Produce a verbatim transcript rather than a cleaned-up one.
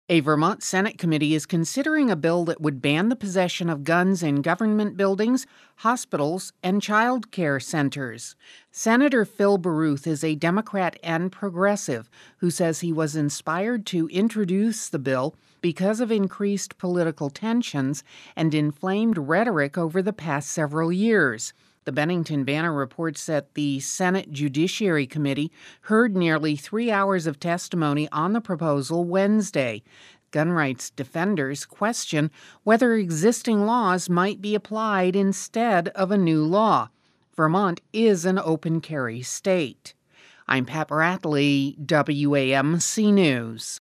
A Vermont Senate committee is considering a bill that would ban the possession of guns in government buildings, hospitals, and child care centers. Senator Phil Baruth is a Democrat and progressive who says he was inspired to introduce the bill because of increased political tensions and inflamed rhetoric over the past several years. The Bennington Banner reports that the Senate Judiciary Committee heard nearly three hours of testimony on the proposal Wednesday. Gun rights defenders question whether existing laws might be applied instead of a new law. Vermont is an open carry state. I'm Pat Bradley, W A M C News.